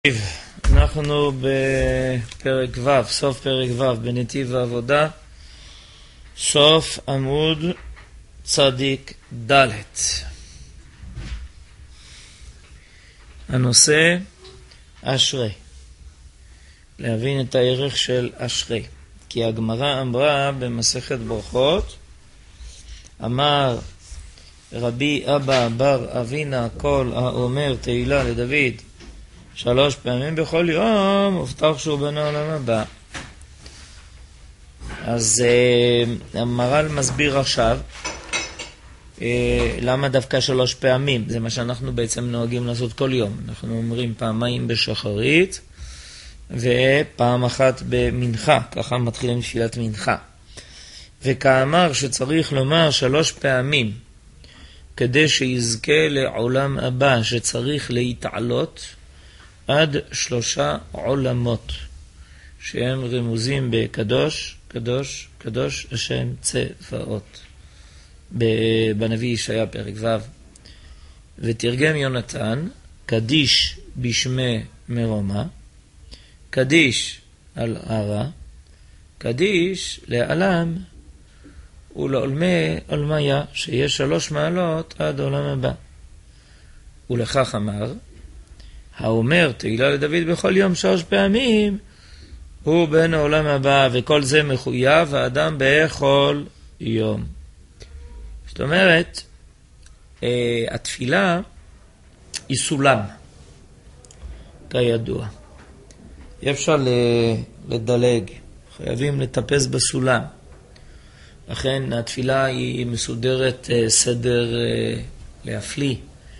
אנחנו בפרק ו', סוף פרק ו', בנתיב העבודה, סוף עמוד צדיק ד'. הנושא אשרי. להבין את הערך של אשרי. כי הגמרא אמרה במסכת ברכות, אמר רבי אבא בר אבינה כל האומר תהילה לדוד 3 פעמים בכל יום, הובטח שהוא בן העולם הבא. אז המהר"ל מסביר עכשיו למה דווקא 3 פעמים. זה מה שאנחנו בעצם נוהגים לעשות כל יום. אנחנו אומרים פעמיים בשחרית ופעם אחת במנחה, ככה מתחילים תפילת מנחה. וכאמר שצריך לומר 3 פעמים כדי שיזכה לעולם הבא, שצריך להתעלות עד 3 עולמות שהם רמוזים בקדוש, קדוש, קדוש השם צבאות בנביא ישעיה פרק ו'. ותרגם יונתן, קדיש בשמי מרומא, קדיש על ערה, קדיש לעלם ולעולמי עולמיה, שיש 3 מעלות עד עולם הבא. ולכך אמר, האומר תהילה לדוד בכל יום 3 פעמים, הוא בן העולם הבא, וכל זה מחויב האדם בכל יום. זאת אומרת, התפילה היא סולם, כידוע. אי אפשר לדלג, חייבים לטפס בסולם. לכן התפילה היא מסודרת סדר להפליא.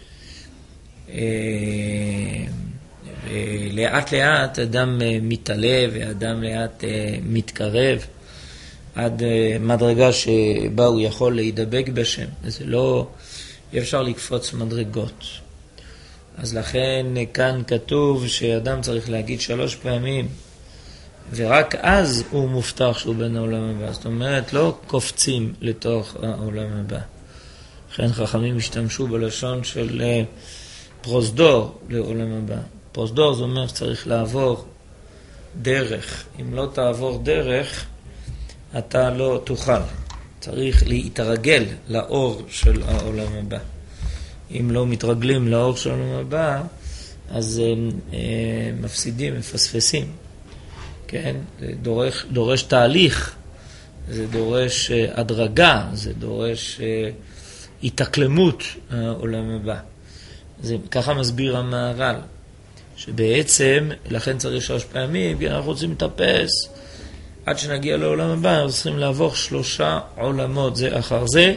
לאט לאט אדם מתעלה ואדם לאט מתקרב עד מדרגה שבה הוא יכול להידבק בשם. זה לא, אי אפשר לקפוץ מדרגות. אז לכן כאן כתוב שאדם צריך להגיד 3 פעמים, ורק אז הוא מובטח שהוא בן העולם הבא. זאת אומרת, לא קופצים לתוך העולם הבא. לכן חכמים השתמשו בלשון של פרוזדור לעולם הבא. פרוזדור זה אומר שצריך לעבור דרך. אם לא תעבור דרך, אתה לא תוכל. צריך להתרגל לאור של העולם הבא. אם לא מתרגלים לאור של העולם הבא, אז מפסידים, מפספסים. כן? זה דורש תהליך, זה דורש הדרגה, זה דורש התאקלמות העולם הבא. זה, ככה מסביר המהר"ל, שבעצם לכן צריך 3 פעמים, כי אנחנו רוצים לטפס עד שנגיע לעולם הבא, אנחנו צריכים לעבור 3 עולמות זה אחר זה,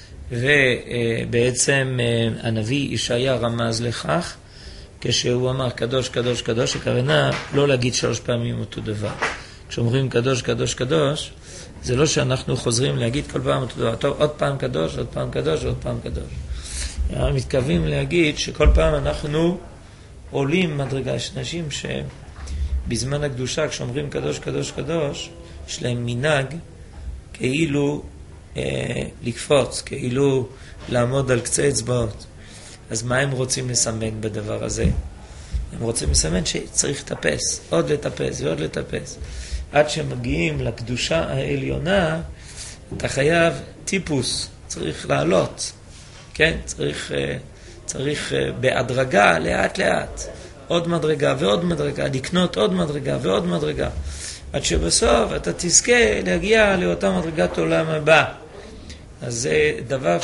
ובעצם הנביא ישעיה רמז לכך, כשהוא אמר קדוש קדוש קדוש, הכוונה לא להגיד 3 פעמים אותו דבר. כשאומרים קדוש קדוש קדוש, זה לא שאנחנו חוזרים להגיד כל פעם אותו דבר, טוב, עוד פעם קדוש, עוד פעם קדוש, עוד פעם קדוש. אנחנו מתכוונים להגיד שכל פעם אנחנו עולים מדרגה. יש אנשים שבזמן הקדושה, כשאומרים קדוש קדוש קדוש, יש להם מנהג כאילו לקפוץ, כאילו לעמוד על קצה אצבעות. אז מה הם רוצים לסמן בדבר הזה? הם רוצים לסמן שצריך לטפס, עוד לטפס ועוד לטפס. עד שמגיעים לקדושה העליונה, אתה חייב טיפוס, צריך לעלות. כן? צריך בהדרגה, לאט לאט. עוד מדרגה ועוד מדרגה, לקנות עוד מדרגה ועוד מדרגה. עד שבסוף אתה תזכה להגיע לאותה מדרגת עולם הבא. אז זה דבר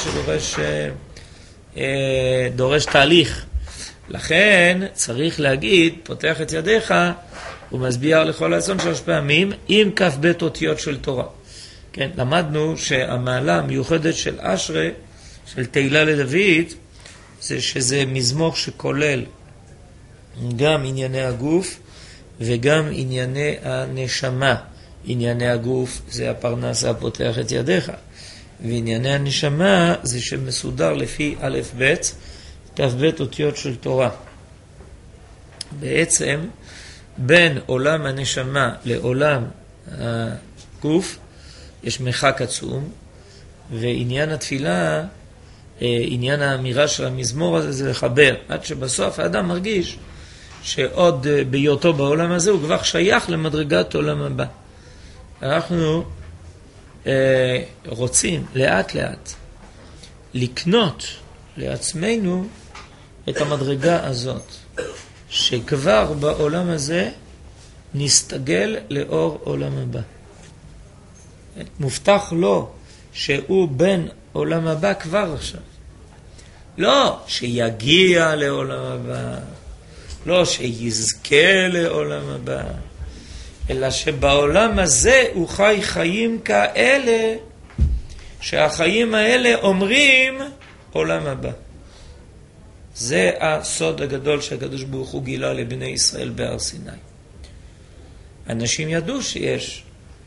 דורש תהליך. לכן צריך להגיד, פותח את ידיך ומסביר לכל האסון 3 פעמים עם כ"ב אותיות של תורה. כן, למדנו שהמעלה המיוחדת של אשרי, של תהילה לדוד, זה שזה מזמור שכולל גם ענייני הגוף וגם ענייני הנשמה. ענייני הגוף זה הפרנס הפותח את ידיך, וענייני הנשמה זה שמסודר לפי א' ב' כ"ב אותיות של תורה. בעצם בין עולם הנשמה לעולם הגוף יש מרחק עצום, ועניין התפילה עניין האמירה של המזמור הזה זה לחבר, עד שבסוף האדם מרגיש שעוד בהיותו בעולם הזה הוא כבר שייך למדרגת עולם הבא. אנחנו רוצים לאט לאט לקנות לעצמנו את המדרגה הזאת, שכבר בעולם הזה נסתגל לאור עולם הבא. מובטח לו שהוא בן עולם הבא כבר עכשיו. לא שיגיע לעולם הבא, לא שיזכה לעולם הבא, אלא שבעולם הזה הוא חי חיים כאלה, שהחיים האלה אומרים עולם הבא. זה הסוד הגדול שהקדוש ברוך הוא גילה לבני ישראל בהר סיני. אנשים ידעו שיש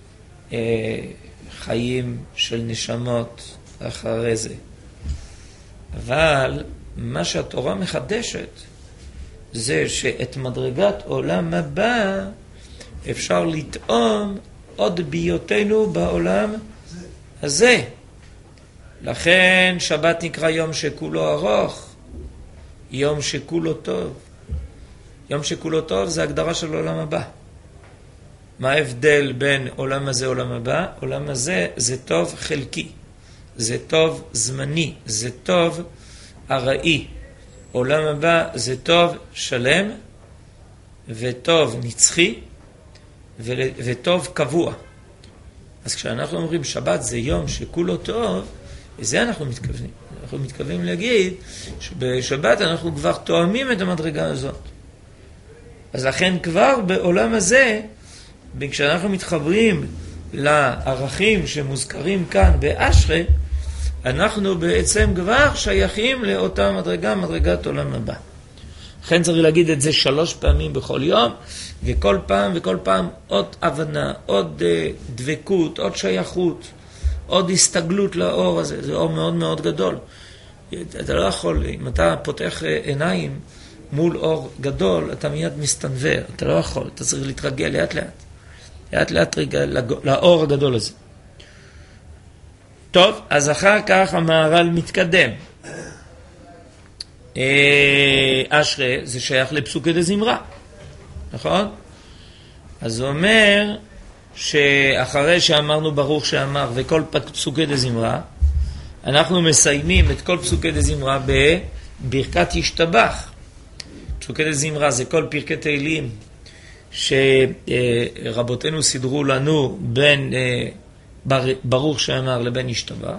חיים של נשמות אחרי זה. אבל מה שהתורה מחדשת זה שאת מדרגת עולם הבא אפשר לטעום עוד בהיותנו בעולם הזה. לכן שבת נקרא יום שכולו ארוך, יום שכולו טוב. יום שכולו טוב זה הגדרה של עולם הבא. מה ההבדל בין עולם הזה עולם הבא? עולם הזה זה טוב חלקי, זה טוב זמני, זה טוב ארעי. עולם הבא זה טוב שלם וטוב נצחי וטוב קבוע. אז כשאנחנו אומרים שבת זה יום שכולו טוב, לזה אנחנו מתכוונים. אנחנו מתכוונים להגיד שבשבת אנחנו כבר תואמים את המדרגה הזאת. אז לכן כבר בעולם הזה, כשאנחנו מתחברים לערכים שמוזכרים כאן באשרי, אנחנו בעצם כבר שייכים לאותה מדרגה, מדרגת עולם הבא. לכן צריך להגיד את זה 3 פעמים בכל יום, וכל פעם עוד הבנה, עוד דבקות, עוד שייכות, עוד הסתגלות לאור הזה. זה אור מאוד מאוד גדול. אתה לא יכול, אם אתה פותח עיניים מול אור גדול, אתה מיד מסתנבר. אתה לא יכול, אתה צריך להתרגל לאט לאט. לאט לאט רגע לאור הגדול הזה. טוב, אז אחר כך המהר"ל מתקדם. אשרי זה שייך לפסוקי דזמרה, נכון? אז הוא אומר שאחרי שאמרנו ברוך שאמר וכל פסוקי דזמרה, אנחנו מסיימים את כל פסוקי דזמרה בברכת ישתבח. פסוקי דזמרה זה כל פרקי תהילים שרבותינו סידרו לנו בין ברוך שאמר לבין ישתבח,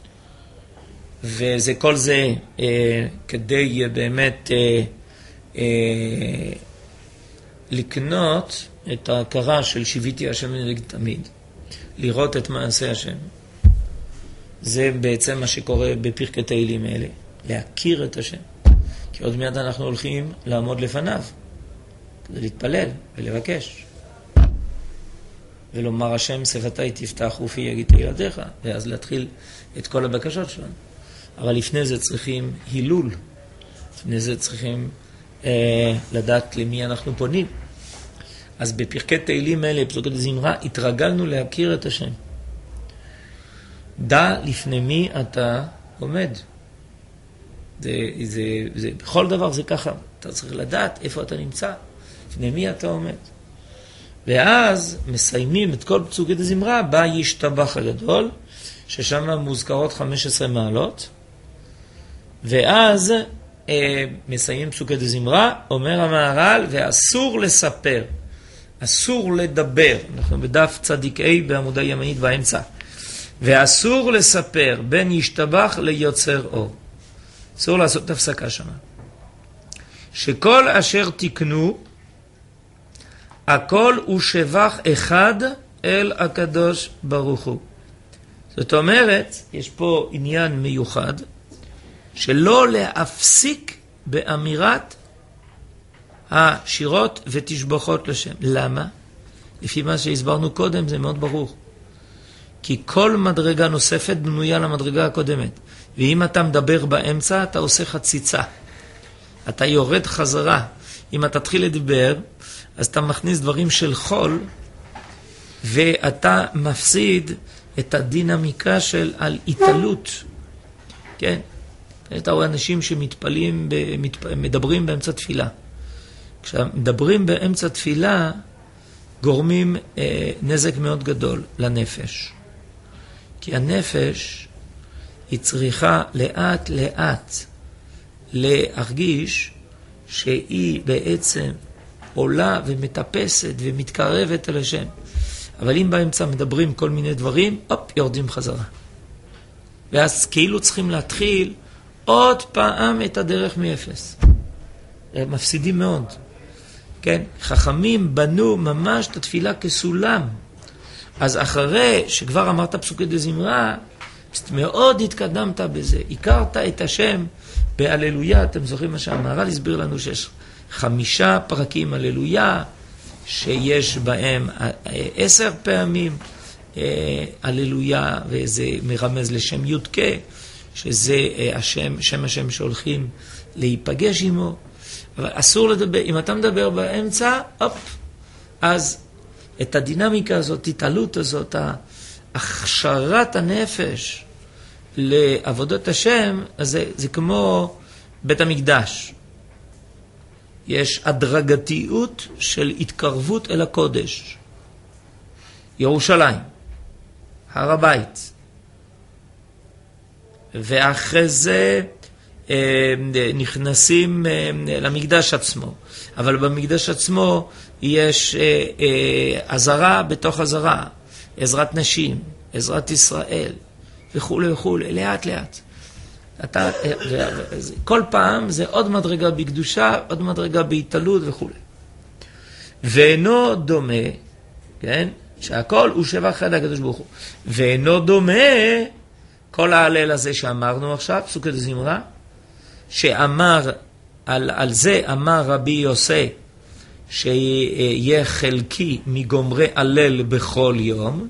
וזה כל זה כדי באמת לקנות את ההכרה של שיביתי השם לנגד תמיד, לראות את מעשה השם. זה בעצם מה שקורה בפרקי תהילים האלה, להכיר את השם. כי עוד מעט אנחנו הולכים לעמוד לפניו, כדי להתפלל ולבקש. ולומר השם שפתי תפתח ופי יגיד תהילתך, ואז להתחיל את כל הבקשות שלנו. אבל לפני זה צריכים הילול, לפני זה צריכים לדעת למי אנחנו פונים. אז בפרקי תהילים האלה, פסוקי דזמרה, התרגלנו להכיר את השם. דע לפני מי אתה עומד. בכל דבר זה ככה, אתה צריך לדעת איפה אתה נמצא, לפני מי אתה עומד. ואז מסיימים את כל פסוקי דזמרה בישתבח הגדול, ששם מוזכרות 15 מעלות, ואז מסיימים פסוקי דזמרה, אומר המהר"ל, ואסור לספר, אסור לדבר, אנחנו בדף צדיק A בעמודה ימנית באמצע, ואסור לספר בין ישתבח ליוצר אור. אסור לעשות הפסקה שם. שכל אשר תקנו, הכל הוא שבח אחד אל הקדוש ברוך הוא. זאת אומרת, יש פה עניין מיוחד, שלא להפסיק באמירת השירות ותשבחות לשם. למה? לפי מה שהסברנו קודם זה מאוד ברור. כי כל מדרגה נוספת בנויה למדרגה הקודמת. ואם אתה מדבר באמצע, אתה עושה חציצה. אתה יורד חזרה. אם אתה תתחיל לדבר, אז אתה מכניס דברים של חול, ואתה מפסיד את הדינמיקה של על התעלות. כן? אתה רואה אנשים שמתפלים, מדברים באמצע תפילה. כשמדברים באמצע תפילה, גורמים נזק מאוד גדול לנפש. כי הנפש היא צריכה לאט לאט להרגיש שהיא בעצם עולה ומטפסת ומתקרבת אל השם. אבל אם באמצע מדברים כל מיני דברים, יורדים חזרה. ואז כאילו צריכים להתחיל עוד פעם את הדרך מאפס. מפסידים מאוד. כן? חכמים בנו ממש את התפילה כסולם. אז אחרי שכבר אמרת פסוקי דזמרה, מאוד התקדמת בזה. הכרת את השם בהללויה. אתם זוכרים מה שהמהר"ל הסביר לנו שיש 5 פרקים הללויה, שיש בהם 10 פעמים הללויה, וזה מרמז לשם יודקה, שזה שם השם שהולכים להיפגש עמו. אבל אסור לדבר, אם אתה מדבר באמצע, אז את הדינמיקה הזאת, התעלות הזאת, הכשרת הנפש לעבודת השם, אז זה כמו בית המקדש. יש הדרגתיות של התקרבות אל הקודש. ירושלים, הר הבית. ואחרי זה נכנסים למקדש עצמו. אבל במקדש עצמו יש עזרה בתוך עזרה, עזרת נשים, עזרת ישראל, וכו' וכו', לאט לאט. כל פעם זה עוד מדרגה בקדושה, עוד מדרגה בהתעלות וכו'. ואינו דומה, כן? שהכל הוא שבח אחד הקדוש ברוך הוא. ואינו דומה כל ההלל הזה שאמרנו עכשיו, פסוקי דזמרה, שאמר, על זה אמר רבי יוסי, שיהיה חלקי מגומרי הלל בכל יום,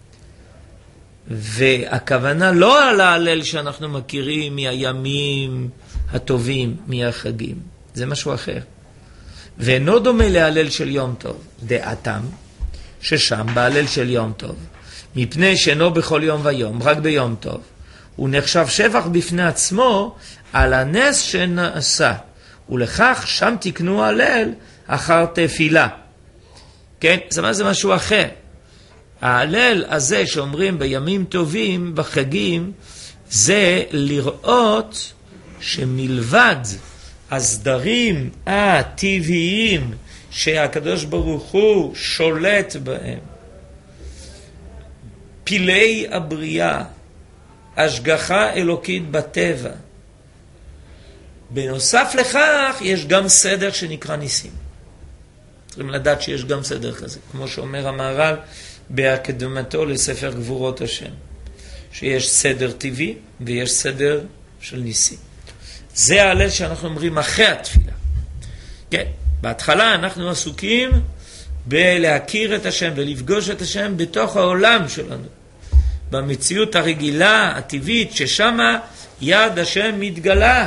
והכוונה לא על ההלל שאנחנו מכירים מהימים הטובים, מהחגים, זה משהו אחר. ואינו דומה להלל של יום טוב, דעתם, ששם בהלל של יום טוב, מפני שאינו בכל יום ויום, רק ביום טוב, הוא נחשב שבח בפני עצמו על הנס שנעשה, ולכך שם תקנו הלל אחר תפילה. כן? זה משהו אחר. ההלל הזה שאומרים בימים טובים, בחגים, זה לראות שמלבד הסדרים הטבעיים שהקדוש ברוך הוא שולט בהם, פילי הבריאה, השגחה אלוקית בטבע, בנוסף לכך יש גם סדר שנקרא ניסים. צריכים לדעת שיש גם סדר כזה, כמו שאומר המהר"ל בהקדמתו לספר גבורות השם, שיש סדר טבעי ויש סדר של ניסים. זה ההלל שאנחנו אומרים אחרי התפילה. כן, בהתחלה אנחנו עסוקים בלהכיר את השם ולפגוש את השם בתוך העולם שלנו, במציאות הרגילה, הטבעית, ששם יד השם מתגלה,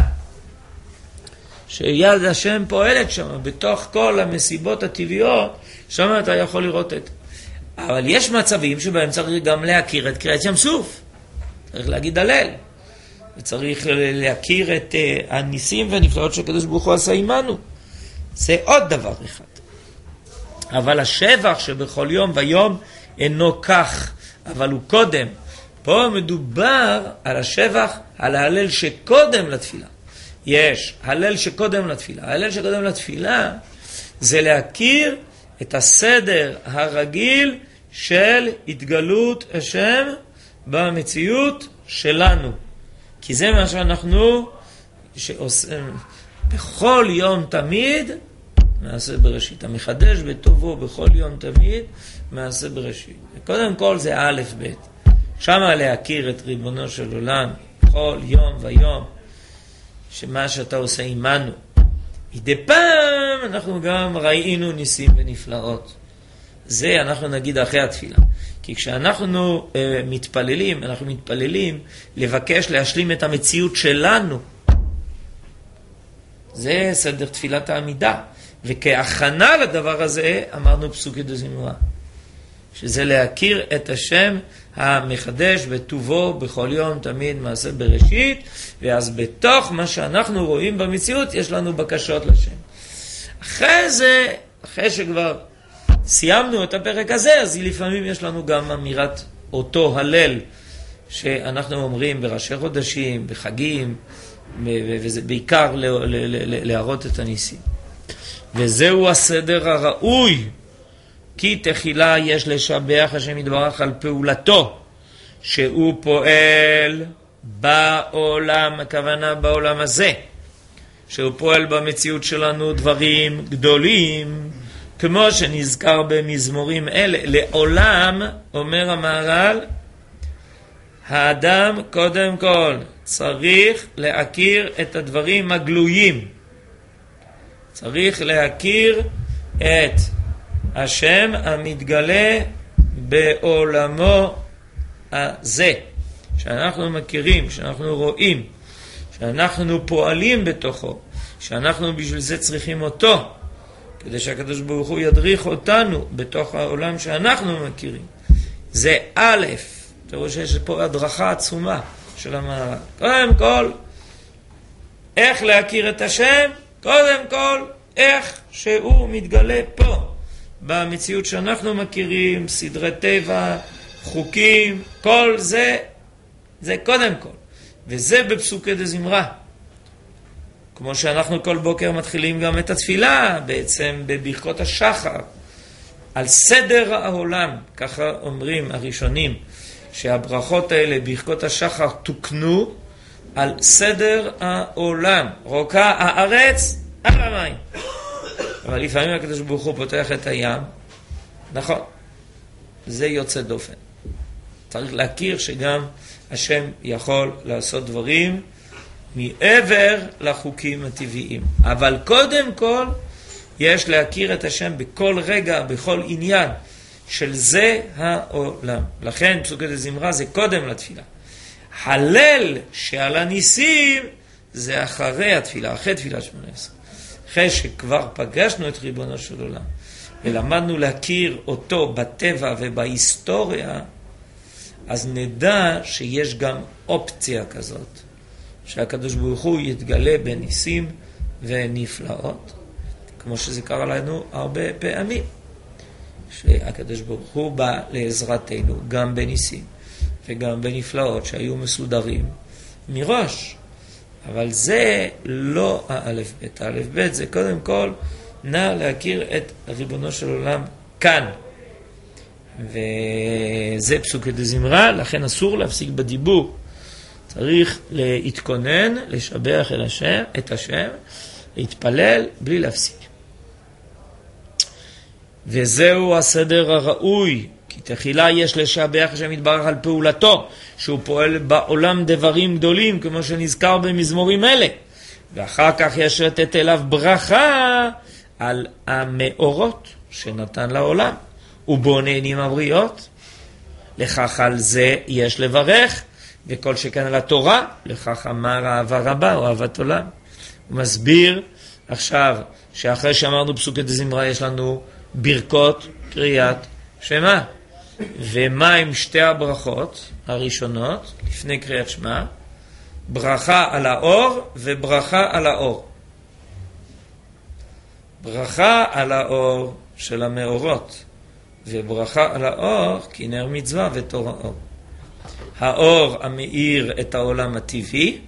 שיד השם פועלת שם, בתוך כל המסיבות הטבעיות, שם אתה יכול לראות את. אבל יש מצבים שבהם צריך גם להכיר את קריאת ים סוף, צריך להגיד הלל, וצריך להכיר את הניסים והנפלאות שהקדוש ברוך הוא עשה עמנו. זה עוד דבר אחד. אבל השבח שבכל יום ויום אינו כך, אבל הוא קודם. פה מדובר על השבח, על ההלל שקודם לתפילה. יש הלל שקודם לתפילה. ההלל שקודם לתפילה זה להכיר את הסדר הרגיל של התגלות השם במציאות שלנו. כי זה מה שאנחנו שעושים בכל יום תמיד, מעשה בראשית. המחדש בטובו בכל יום תמיד, מעשה בראשית. קודם כל זה א' ב'. שמה להכיר את ריבונו של עולם, כל יום ויום, שמה שאתה עושה עמנו. מדי פעם אנחנו גם ראינו ניסים ונפלאות. זה אנחנו נגיד אחרי התפילה. כי כשאנחנו מתפללים, אנחנו מתפללים לבקש להשלים את המציאות שלנו. זה סדר תפילת העמידה. וכהכנה לדבר הזה אמרנו פסוקי דזמרה. שזה להכיר את השם המחדש בטובו בכל יום תמיד מעשה בראשית, ואז בתוך מה שאנחנו רואים במציאות יש לנו בקשות לשם. אחרי זה, אחרי שכבר סיימנו את הפרק הזה, אז לפעמים יש לנו גם אמירת אותו הלל, שאנחנו אומרים בראשי חודשים, בחגים, וזה בעיקר להראות את הניסים. וזהו הסדר הראוי, כי תחילה יש לשבח השם יתברך על פעולתו, שהוא פועל בעולם, הכוונה בעולם הזה, שהוא פועל במציאות שלנו דברים גדולים, כמו שנזכר במזמורים אלה. לעולם, אומר המהר"ל, האדם קודם כל צריך להכיר את הדברים הגלויים. צריך להכיר את השם המתגלה בעולמו הזה. שאנחנו מכירים, שאנחנו רואים, שאנחנו פועלים בתוכו, שאנחנו בשביל זה צריכים אותו, כדי שהקדוש ברוך הוא ידריך אותנו בתוך העולם שאנחנו מכירים. זה א', תראו שיש פה הדרכה עצומה של המהר"ל. קודם כל, איך להכיר את השם? קודם כל, איך שהוא מתגלה פה, במציאות שאנחנו מכירים, סדרי טבע, חוקים, כל זה, זה קודם כל. וזה בפסוקי דזמרה. כמו שאנחנו כל בוקר מתחילים גם את התפילה, בעצם בברכות השחר, על סדר העולם, ככה אומרים הראשונים, שהברכות האלה, ברכות השחר, תוקנו על סדר העולם. רוקה הארץ על המים. אבל לפעמים הקדוש ברוך הוא פותח את הים, נכון, זה יוצא דופן. צריך להכיר שגם השם יכול לעשות דברים מעבר לחוקים הטבעיים. אבל קודם כל, יש להכיר את השם בכל רגע, בכל עניין של זה העולם. לכן פסוקי דזמרה זה קודם לתפילה. הלל שעל הניסים זה אחרי התפילה, אחרי תפילת 18. אחרי שכבר פגשנו את ריבונו של עולם ולמדנו להכיר אותו בטבע ובהיסטוריה, אז נדע שיש גם אופציה כזאת, שהקדוש ברוך הוא יתגלה בניסים ונפלאות, כמו שזה קרה לנו הרבה פעמים, שהקדוש ברוך הוא בא לעזרתנו גם בניסים וגם בנפלאות שהיו מסודרים מראש. אבל זה לא האלף בית. האלף בית זה קודם כל נע להכיר את ריבונו של עולם כאן. וזה פסוקי דזמרה, לכן אסור להפסיק בדיבור. צריך להתכונן, לשבח את השם, להתפלל בלי להפסיק. וזהו הסדר הראוי, כי תחילה יש לשבח השם יתברך על פעולתו, שהוא פועל בעולם דברים גדולים, כמו שנזכר במזמורים אלה. ואחר כך יש לתת אליו ברכה על המאורות שנתן לעולם. ובו נהנים הבריות. לכך על זה יש לברך, וכל שכן על התורה, לכך אמר אהבה רבה או אהבת עולם. הוא מסביר עכשיו שאחרי שאמרנו פסוקי דזמרה יש לנו ברכות קריאת שמע. ומה עם שתי הברכות הראשונות לפני קריאת שמע? ברכה על האור וברכה על האור. ברכה על האור של המאורות, וברכה על האור כנר מצווה ותורה אור. האור המאיר את העולם הטבעי,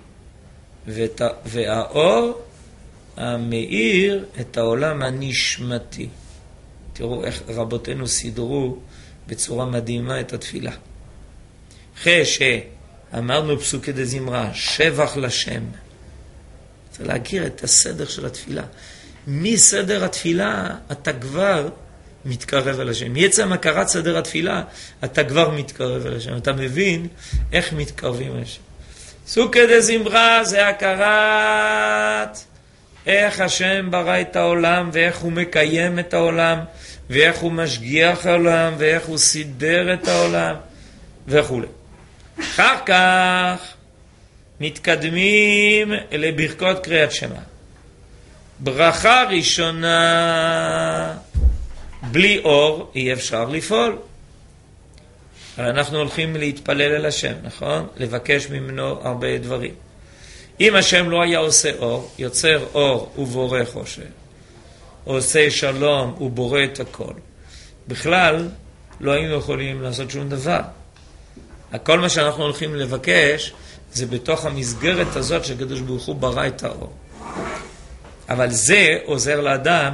והאור המאיר את העולם הנשמתי. תראו איך רבותינו סידרו בצורה מדהימה את התפילה. אחרי שאמרנו פסוקי דזמרה, שבח לשם, צריך להכיר את הסדר של התפילה. מסדר התפילה אתה כבר מתקרב אל השם. מעצם הכרת סדר התפילה אתה כבר מתקרב אל השם. אתה מבין איך מתקרבים אל השם. פסוקי דזמרה זה הכרת איך השם ברא את העולם, ואיך הוא מקיים את העולם, ואיך הוא משגיח העולם, ואיך הוא סידר את העולם וכו'. אחר כך מתקדמים לברכות קריאת שמע. ברכה ראשונה, בלי אור אי אפשר לפעול. אנחנו הולכים להתפלל אל השם, נכון? לבקש ממנו הרבה דברים. אם השם לא היה עושה אור, יוצר אור ובורא חושך, עושה שלום, הוא בורא את הכל. בכלל, לא היינו יכולים לעשות שום דבר. כל מה שאנחנו הולכים לבקש, זה בתוך המסגרת הזאת שקדוש ברוך הוא ברא את האור. אבל זה עוזר לאדם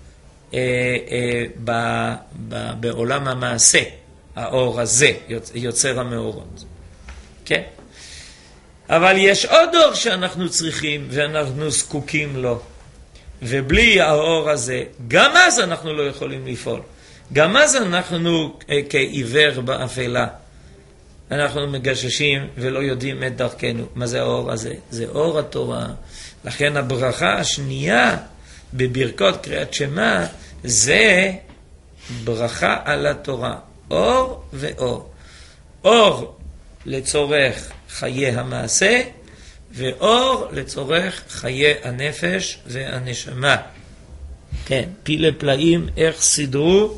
בעולם המעשה. האור הזה יוצר המאורות. כן? אבל יש עוד אור שאנחנו צריכים ואנחנו זקוקים לו. ובלי האור הזה, גם אז אנחנו לא יכולים לפעול. גם אז אנחנו כעיוור באפלה. אנחנו מגששים ולא יודעים את דרכנו. מה זה האור הזה? זה אור התורה. לכן הברכה השנייה בברכות קריאת שמע זה ברכה על התורה. אור ואור. אור לצורך חיי המעשה, ואור לצורך חיי הנפש והנשמה. כן, פילי פלאים איך סידרו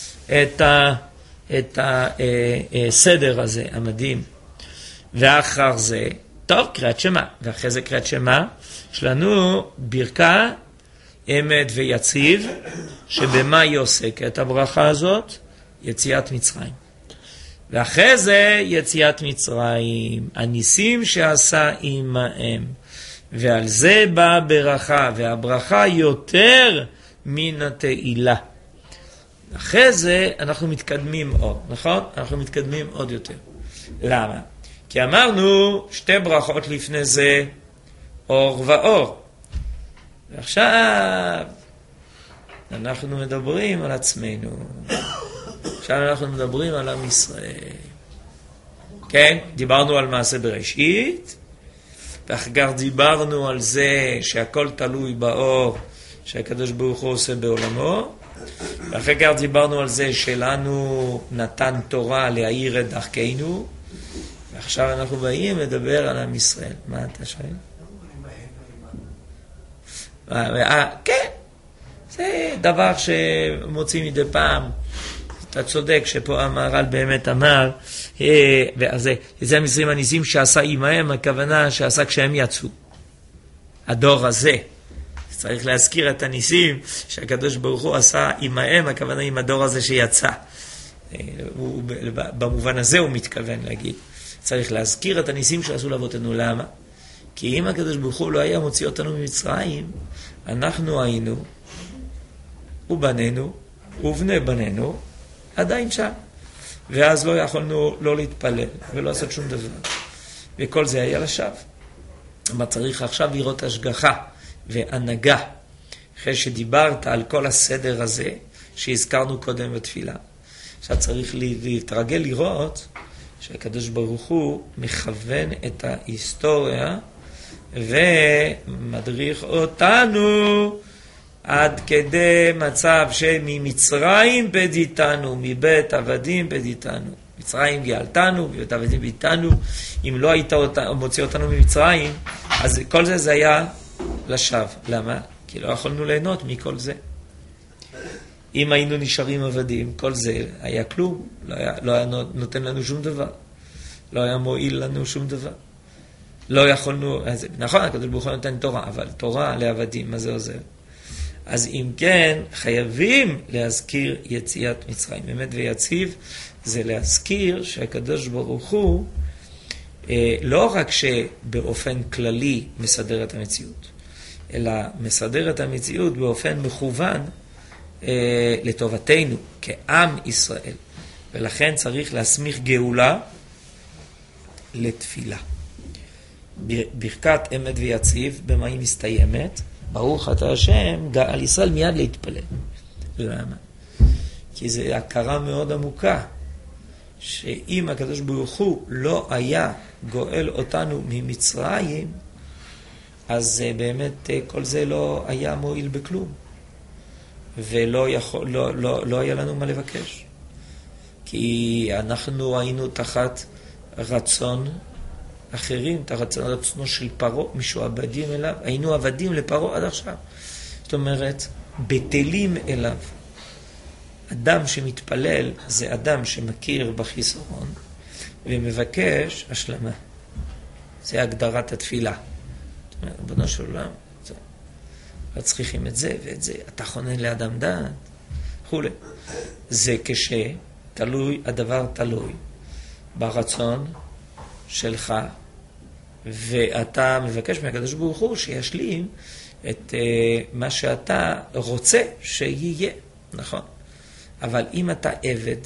את הסדר הזה, המדהים. ואחר זה, טוב, קריאת שמע. ואחרי זה קריאת שמע, יש לנו ברכה, אמת ויציב, שבמה היא עוסקת הברכה הזאת? יציאת מצרים. ואחרי זה יציאת מצרים, הניסים שעשה עמהם. ועל זה באה ברכה, והברכה יותר מן התהילה. אחרי זה אנחנו מתקדמים עוד, נכון? אנחנו מתקדמים עוד יותר. למה? כי אמרנו שתי ברכות לפני זה, אור ואור. ועכשיו אנחנו מדברים על עצמנו. עכשיו אנחנו מדברים על עם ישראל. כן? דיברנו על מעשה בראשית, ואחר כך דיברנו על זה שהכל תלוי באור שהקדוש ברוך הוא עושה בעולמו, ואחר כך דיברנו על זה שלנו נתן תורה להאיר את דרכנו, ועכשיו אנחנו באים לדבר על עם ישראל. מה אתה שואל? כן, זה דבר שמוצאים מדי פעם. אתה צודק שפה המהר"ל באמת אמר, זה המצרים הניסים שעשה עמהם, הכוונה שעשה כשהם יצאו. הדור הזה. צריך להזכיר את הניסים שהקדוש ברוך הוא עשה עמהם, הכוונה עם הדור הזה שיצא. במובן הזה הוא מתכוון להגיד. צריך להזכיר את הניסים שעשו לאבותינו. למה? כי אם הקדוש ברוך הוא לא היה מוציא אותנו ממצרים, אנחנו היינו, ובנינו, ובני בנינו, עדיין שם. ואז לא יכולנו לא להתפלל ולא לעשות שום דבר. וכל זה היה לשווא. אבל צריך עכשיו לראות השגחה והנהגה. אחרי שדיברת על כל הסדר הזה שהזכרנו קודם בתפילה. עכשיו צריך להתרגל לראות שהקדוש ברוך הוא מכוון את ההיסטוריה ומדריך אותנו עד כדי מצב שממצרים פדיתנו, מבית עבדים פדיתנו. מצרים גאלתנו, מבית עבדים פדיתנו. אם לא היית מוציא אותנו ממצרים, אז כל זה היה לשווא. למה? כי לא יכולנו ליהנות מכל זה. אם היינו נשארים עבדים, כל זה היה כלום. לא היה נותן לנו שום דבר. לא היה מועיל לנו שום דבר. לא יכולנו, נכון, הקדוש ברוך הוא נותן תורה, אבל תורה לעבדים, מה זה עוזר? אז אם כן, חייבים להזכיר יציאת מצרים. באמת ויציב, זה להזכיר שהקדוש ברוך הוא, לא רק שבאופן כללי מסדר את המציאות, אלא מסדר את המציאות באופן מכוון לטובתנו, כעם ישראל. ולכן צריך להסמיך גאולה לתפילה. ברכת אמת ויציב, במה היא מסתיימת? ברוך אתה השם, על ישראל מיד להתפלל. למה? כי זו הכרה מאוד עמוקה, שאם הקדוש ברוך הוא לא היה גואל אותנו ממצרים, אז באמת כל זה לא היה מועיל בכלום. ולא לא היה לנו מה לבקש. כי אנחנו היינו תחת רצון אחרים, תחת רצונו של פרעה, משועבדים אליו, היינו עבדים לפרעה עד עכשיו. זאת אומרת, בטלים אליו. אדם שמתפלל זה אדם שמכיר בחיסרון ומבקש השלמה. זה הגדרת התפילה. זאת אומרת, בנו של עולם. לא צריכים את זה ואת זה, אתה חונן לאדם דעת, וכו'. זה כשתלוי, הדבר תלוי ברצון שלך, ואתה מבקש מהקדוש ברוך הוא שישלים את מה שאתה רוצה שיהיה, נכון? אבל אם אתה עבד,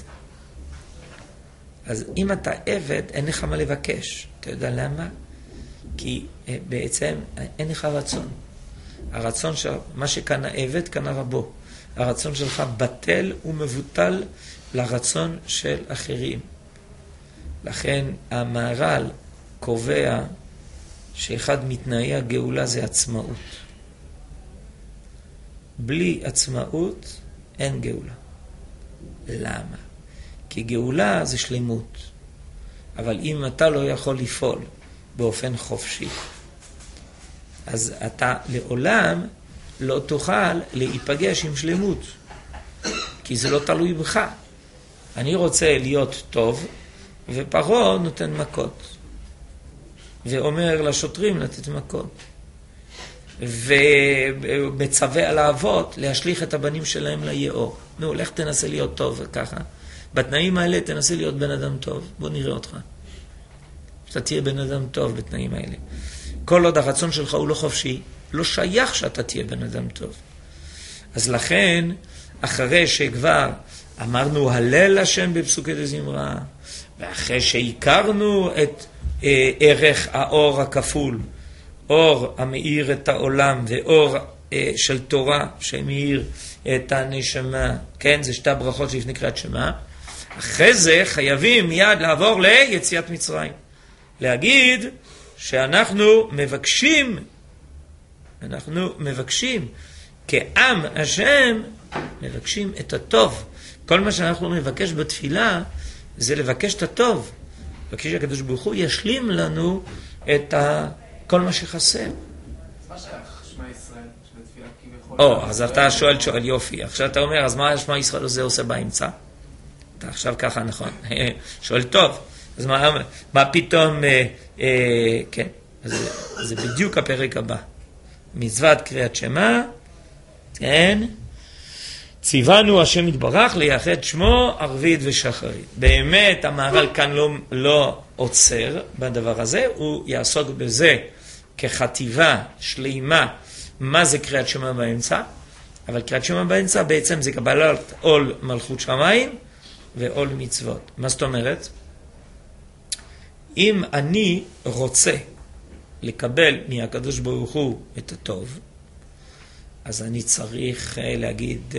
אז אם אתה עבד, אין לך מה לבקש. אתה יודע למה? כי בעצם אין לך רצון. הרצון של מה שקנה עבד, קנה רבו. הרצון שלך בטל ומבוטל לרצון של אחרים. לכן המהר"ל קובע שאחד מתנאי הגאולה זה עצמאות. בלי עצמאות אין גאולה. למה? כי גאולה זה שלמות. אבל אם אתה לא יכול לפעול באופן חופשי, אז אתה לעולם לא תוכל להיפגש עם שלמות. כי זה לא תלוי בך. אני רוצה להיות טוב, ופרעה נותן מכות. ואומר לשוטרים לתת מכות. ומצווה על האבות להשליך את הבנים שלהם ליאור. נו, לך תנסה להיות טוב ככה. בתנאים האלה תנסה להיות בן אדם טוב. בוא נראה אותך. שאתה תהיה בן אדם טוב בתנאים האלה. כל עוד הרצון שלך הוא לא חופשי, לא שייך שאתה תהיה בן אדם טוב. אז לכן, אחרי שכבר אמרנו הלל השם בפסוקי דזמרה, ואחרי שהכרנו את ערך האור הכפול, אור המאיר את העולם ואור של תורה שמאיר את הנשמה, כן, זה שתי הברכות שלפני קריאת שמע. אחרי זה חייבים מיד לעבור ליציאת מצרים. להגיד שאנחנו מבקשים כעם השם, מבקשים את הטוב. כל מה שאנחנו מבקש בתפילה זה לבקש את הטוב. מבקש שהקדוש ברוך הוא ישלים לנו את כל מה שחסר. מה שייך שמע ישראל שבתפילה כביכול? אז אתה שואל יופי. עכשיו אתה אומר, אז מה שמע ישראל הזה עושה באמצע? אתה עכשיו ככה, נכון. שואל טוב. אז מה פתאום, כן, זה בדיוק הפרק הבא. מצוות קריאת שמע, כן, ציוונו השם יתברך לייחד שמו ערבית ושחרית. באמת המהר"ל כאן לא עוצר בדבר הזה, הוא יעסוק בזה כחטיבה שלימה, מה זה קריאת שמע באמצע, אבל קריאת שמע באמצע בעצם זה קבלת עול מלכות שמיים ועול מצוות. מה זאת אומרת? אם אני רוצה לקבל מהקדוש ברוך הוא את הטוב, אז אני צריך להגיד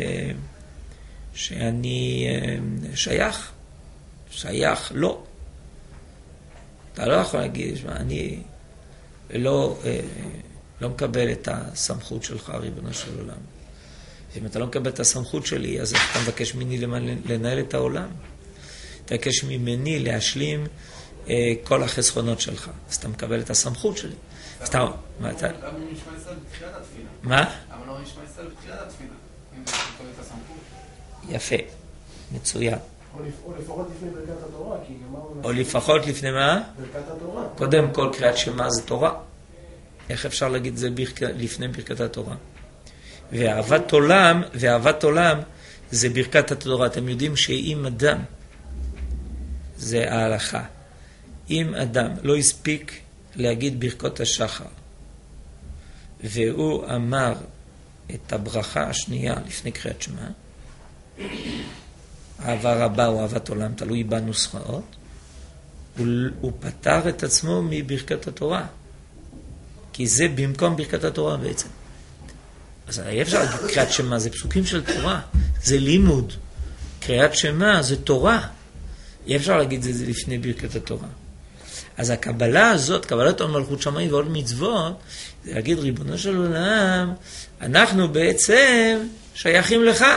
שאני שייך לא. אתה לא יכול להגיד, אני לא מקבל את הסמכות שלך, ריבונו של עולם. אם אתה לא מקבל את הסמכות שלי, אז אתה מבקש ממני לנהל את העולם. אתה מבקש ממני להשלים כל החסכונות שלך. אז אתה מקבל את הסמכות שלי. למה לא נשמע ישראל בתחילת התפילה? מה? למה לא נשמע ישראל בתחילת התפילה? אם אתה מקבל את הסמכות. יפה, מצוין. או לפחות לפני ברכת התורה, כי אמרנו... או לפחות לפני מה? ברכת התורה. קודם כל קריאת שמע זה תורה. איך אפשר להגיד זה לפני ברכת התורה? ואהבת עולם זה ברכת התורה. אתם יודעים שאם אדם, זה ההלכה, אם אדם לא הספיק להגיד ברכות השחר, והוא אמר את הברכה השנייה לפני קריאת שמע, אהבה רבה או אהבת עולם, תלוי בנוסחאות, הוא פטר את עצמו מברכת התורה. כי זה במקום ברכת התורה בעצם. אז אי אפשר להגיד קריאת שמע, זה פסוקים של תורה, זה לימוד. קריאת שמע זה תורה. אי אפשר להגיד זה לפני ברכת התורה. אז הקבלה הזאת, קבלת עול מלכות שמיים ועול מצוות, זה להגיד ריבונו של עולם, אנחנו בעצם שייכים לך.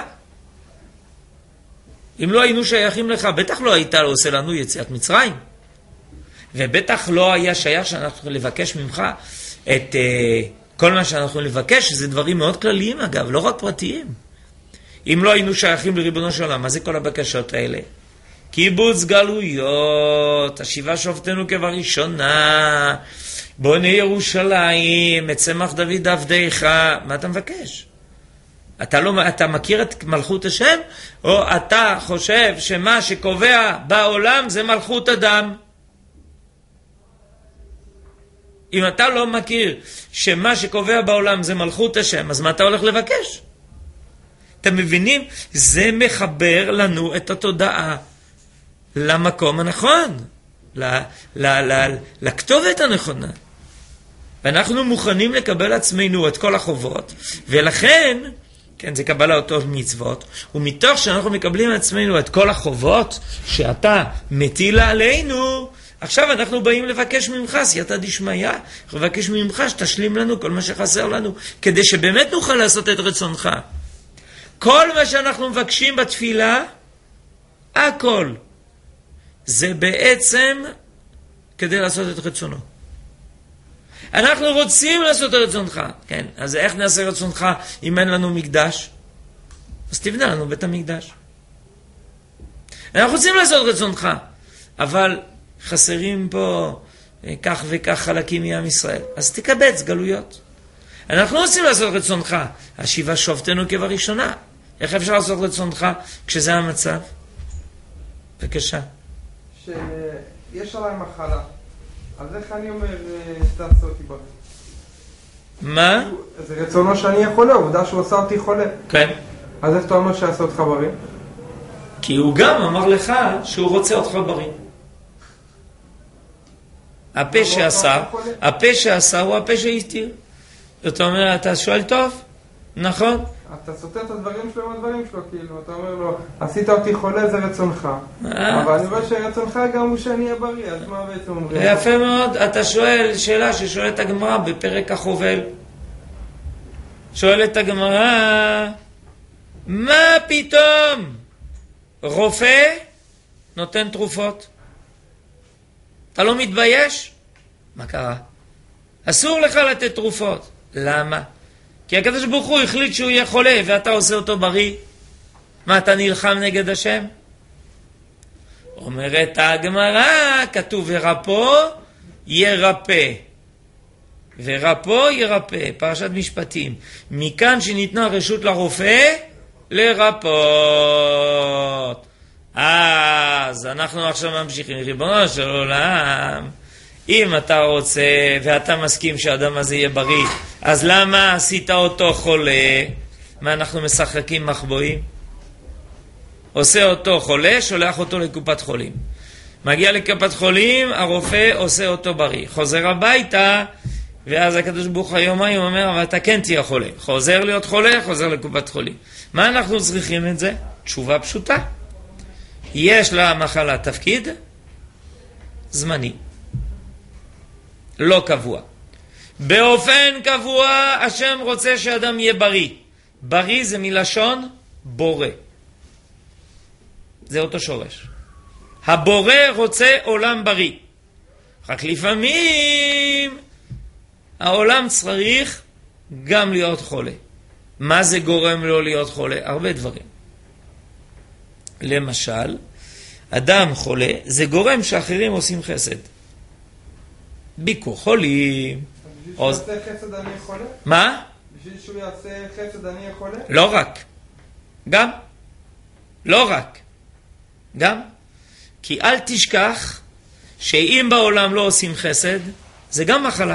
אם לא היינו שייכים לך, בטח לא היית עושה לנו יציאת מצרים. ובטח לא היה שייך שאנחנו לבקש ממך את כל מה שאנחנו לבקש, שזה דברים מאוד כלליים אגב, לא רק פרטיים. אם לא היינו שייכים לריבונו של עולם, מה זה כל הבקשות האלה? קיבוץ גלויות, השיבה שופטנו כבראשונה, בוני ירושלים, את צמח דוד עבדיך. מה אתה מבקש? אתה מכיר את מלכות השם? או אתה חושב שמה שקובע בעולם זה מלכות אדם? אם אתה לא מכיר שמה שקובע בעולם זה מלכות השם, אז מה אתה הולך לבקש? אתם מבינים? זה מחבר לנו את התודעה למקום הנכון, לכתובת הנכונה. ואנחנו מוכנים לקבל עצמנו את כל החובות, ולכן, כן, זה קבלה אותו מצוות, ומתוך שאנחנו מקבלים עצמנו את כל החובות שאתה מטיל עלינו, עכשיו אנחנו באים לבקש ממך, סייעתא דשמיא, לבקש ממך שתשלים לנו כל מה שחסר לנו, כדי שבאמת נוכל לעשות את רצונך. כל מה שאנחנו מבקשים בתפילה, הכל, זה בעצם כדי לעשות את רצונו. אנחנו רוצים לעשות את רצונך, כן, אז איך נעשה רצונך אם אין לנו מקדש? אז תבנה לנו בית המקדש. אנחנו רוצים לעשות רצונך, אבל חסרים פה כך וכך חלקים מעם ישראל, אז תקבץ גלויות. אנחנו רוצים לעשות רצונך, השיבה שופטנו כבראשונה. איך אפשר לעשות רצונך כשזה המצב? בבקשה. שיש עליי מחלה, אז איך אני אומר שתעשה אותי בריא? מה? זה רצונו שאני אהיה חולה, עובדה שהוא עושה אותי חולה. כן. אז איך אתה אומר שיעשה אותך בריא? כי הוא גם אמר לך שהוא רוצה אותך בריא. הפה שעשה הוא הפה שהסתיר. זאת אומרת, אתה שואל טוב? נכון? אתה סותר את הדברים שלו עם הדברים שלו, כאילו, אתה אומר לו, עשית אותי חולה, זה רצונך. אבל אני רואה שרצונך גם הוא שאני אהיה בריא, אז מה בעצם אומרים? יפה מאוד, אתה שואל שאלה ששואלת הגמרא בפרק החובל. שואלת הגמרא, מה פתאום רופא נותן תרופות? אתה לא מתבייש? מה קרה? אסור לך לתת תרופות. למה? כי הקדוש ברוך הוא החליט שהוא יהיה חולה ואתה עושה אותו בריא. מה, אתה נלחם נגד השם? אומרת הגמרא, כתוב ורפו ירפא. ורפו ירפא, פרשת משפטים. מכאן שניתנה רשות לרופא לרפות. אז אנחנו עכשיו ממשיכים. ריבונו של עולם, אם אתה רוצה ואתה מסכים שהאדם הזה יהיה בריא, אז למה עשית אותו חולה? מה, אנחנו משחקים מחבואים? עושה אותו חולה, שולח אותו לקופת חולים. מגיע לקופת חולים, הרופא עושה אותו בריא. חוזר הביתה, ואז הקדוש ברוך הוא היום אומר, אבל אתה כן תהיה חולה. חוזר להיות חולה, חוזר לקופת חולים. מה אנחנו צריכים את זה? תשובה פשוטה. יש למחלה תפקיד זמני. לא קבוע. באופן קבוע, השם רוצה שאדם יהיה בריא. בריא זה מלשון בורא. זה אותו שורש. הבורא רוצה עולם בריא. רק לפעמים העולם צריך גם להיות חולה. מה זה גורם לו להיות חולה? הרבה דברים. למשל, אדם חולה זה גורם שאחרים עושים חסד. ביקור חולים. בשביל שהוא יעשה חסד אני חולה? מה? בשביל שהוא יעשה חסד אני חולה? לא רק. גם. לא רק. גם. כי אל תשכח שאם בעולם לא עושים חסד, זה גם מחלה.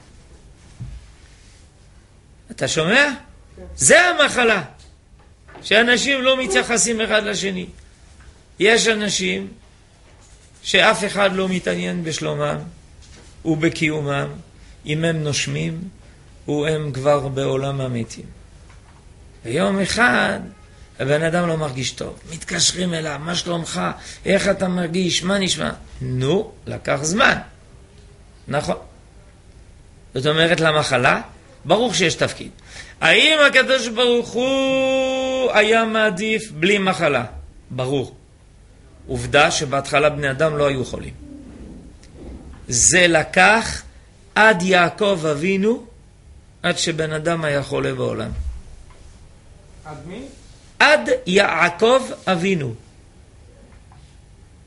אתה שומע? כן. זה המחלה. שאנשים לא מתייחסים אחד לשני. יש אנשים שאף אחד לא מתעניין בשלומם ובקיומם. אם הם נושמים, הם כבר בעולם המתים. ויום אחד, הבן אדם לא מרגיש טוב. מתקשרים אליו, מה שלומך? איך אתה מרגיש? מה נשמע? נו, לקח זמן. נכון. זאת אומרת, למחלה, ברור שיש תפקיד. האם הקדוש ברוך הוא היה מעדיף בלי מחלה? ברור. עובדה שבהתחלה בני אדם לא היו חולים. זה לקח עד יעקב אבינו, עד שבן אדם היה חולה בעולם. עד מי? עד יעקב אבינו.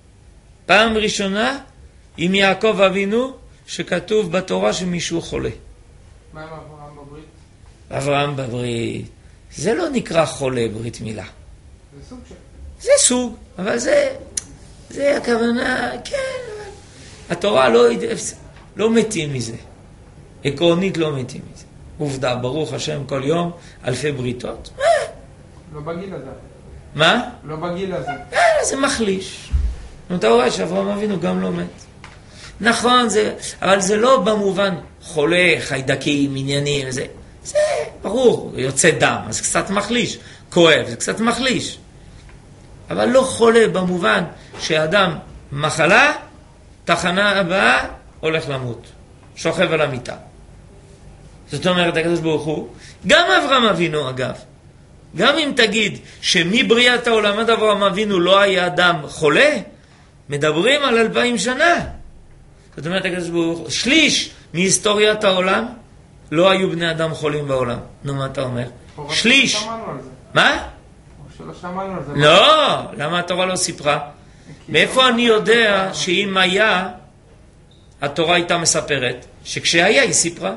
פעם ראשונה עם יעקב אבינו שכתוב בתורה שמישהו חולה. מה עם אברהם בברית? אברהם בברית. זה לא נקרא חולה ברית מילה. זה סוג של... זה סוג, אבל זה הכוונה, כן, אבל התורה לא מתים מזה. עקרונית לא מתים מזה. עובדה, ברוך השם כל יום, אלפי בריתות. לא בגיל הזה. מה? לא בגיל הזה. זה מחליש. אתה רואה שאברהם אבינו גם לא מת. נכון, אבל זה לא במובן חולה, חיידקים, עניינים, זה ברור, יוצא דם, אז קצת מחליש. כואב, זה קצת מחליש. אבל לא חולה במובן שאדם מחלה, תחנה הבאה, הולך למות. שוכב על המיטה. זאת אומרת, הקדוש ברוך הוא, גם אברהם אבינו אגב, גם אם תגיד שמבריאת העולם עד אברהם אבינו לא היה אדם חולה, מדברים על 2000 שנה. זאת אומרת, הקדוש ברוך הוא, שליש מהיסטוריית העולם, לא היו בני אדם חולים בעולם. נו, מה אתה אומר? שליש. מה? שלא שמענו על זה. לא, למה התורה לא סיפרה? מאיפה אני יודע שאם היה, התורה הייתה מספרת, שכשהיה היא סיפרה.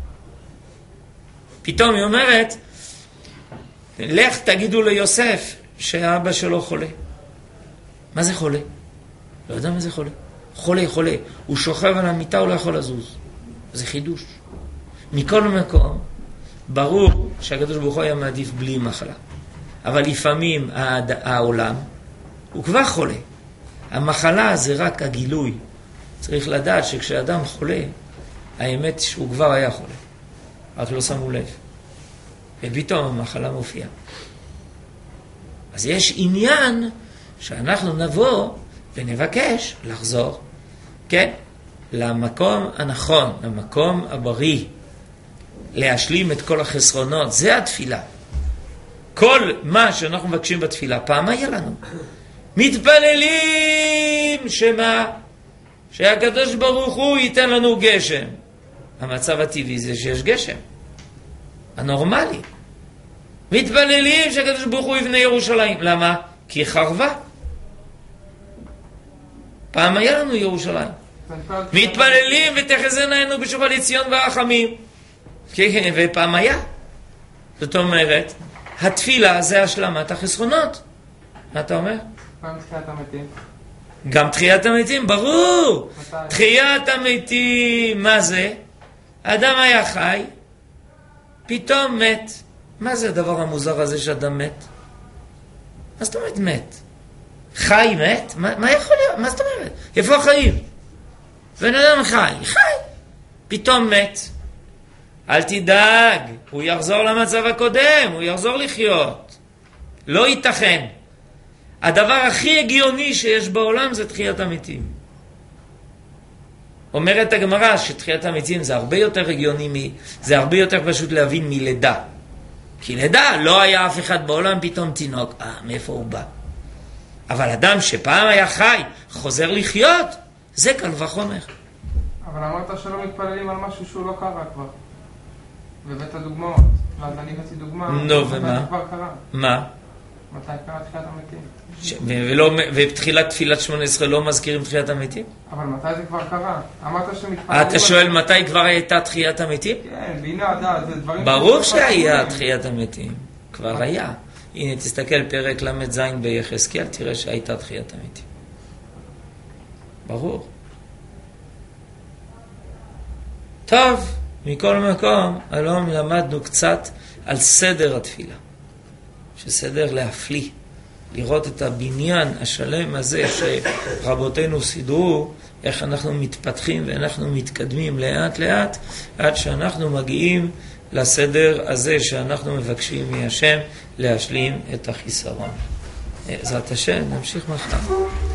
פתאום היא אומרת, לך תגידו ליוסף שהאבא שלו חולה. מה זה חולה? לא יודע מה זה חולה. חולה. הוא שוכב על המיטה, הוא לא יכול לזוז. זה חידוש. מכל מקום, ברור שהקדוש ברוך הוא היה מעדיף בלי מחלה. אבל לפעמים העולם הוא כבר חולה. המחלה זה רק הגילוי. צריך לדעת שכשאדם חולה, האמת שהוא כבר היה חולה. רק לא שמו לב. ופתאום המחלה מופיעה. אז יש עניין שאנחנו נבוא ונבקש לחזור, כן, למקום הנכון, למקום הבריא, להשלים את כל החסרונות. זה התפילה. כל מה שאנחנו מבקשים בתפילה, פעם היה לנו. מתפללים שמה? שהקדוש ברוך הוא ייתן לנו גשם. המצב הטבעי זה שיש גשם. הנורמלי. מתפללים שהקדוש ברוך הוא יבנה ירושלים. למה? כי היא חרבה. פעם היה לנו ירושלים. מתפללים ותחזינה עינינו בשובך לציון ברחמים. כן, ופעם היה. זאת אומרת, התפילה זה השלמת החסרונות. מה אתה אומר? פעם תחיית המתים. גם תחיית המתים, ברור. תחיית המתים, מה זה? אדם היה חי, פתאום מת. מה זה הדבר המוזר הזה שאדם מת? מה זאת אומרת מת? חי מת? מה יכול להיות? מה זאת אומרת? איפה החיים? בן אדם חי, פתאום מת. אל תדאג, הוא יחזור למצב הקודם, הוא יחזור לחיות. לא ייתכן. הדבר הכי הגיוני שיש בעולם זה תחיית המתים. אומרת הגמרא שתחיית המתים זה הרבה יותר הגיוני, זה הרבה יותר פשוט להבין מלידה. כי לידה לא היה אף אחד בעולם, פתאום תינוק. מאיפה הוא בא? אבל אדם שפעם היה חי, חוזר לחיות, זה קל וחומר. אבל אמרת שלא מתפללים על משהו שהוא לא קרה כבר. בבית הדוגמאות. ואז אני הבאתי דוגמה. נו, ומה? זה כבר קרה. מה? מתי קרה תחיית המתים? ובתחילת תפילת 18 לא מזכירים תחיית המתים? אבל מתי זה כבר קרה? אמרת שמתפללים... אתה שואל מתי כבר הייתה תחיית המתים? כן, והנה הדעת, זה דברים... ברור שהיה תחיית המתים. כבר היה. הנה, תסתכל פרק למד זין ביחזקאל, תראה שהייתה תחיית המתים. ברור. טוב, מכל מקום, היום למדנו קצת על סדר התפילה. שסדר להפליא. לראות את הבניין השלם הזה שרבותינו סידרו, איך אנחנו מתפתחים ואנחנו מתקדמים לאט לאט, עד שאנחנו מגיעים לסדר הזה שאנחנו מבקשים מהשם להשלים את החיסרון. בעזרת השם, נמשיך מחר.